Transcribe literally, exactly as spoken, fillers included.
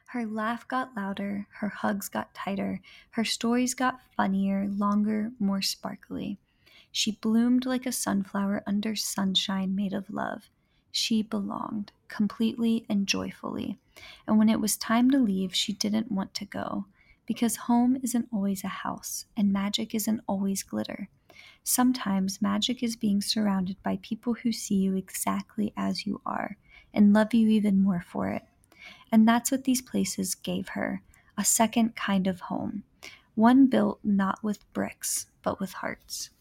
Her laugh got louder, her hugs got tighter, her stories got funnier, longer, more sparkly. She bloomed like a sunflower under sunshine made of love. She belonged, completely and joyfully. And when it was time to leave, she didn't want to go. Because home isn't always a house, and magic isn't always glitter. Sometimes magic is being surrounded by people who see you exactly as you are, and love you even more for it. And that's what these places gave her, a second kind of home. One built not with bricks, but with hearts.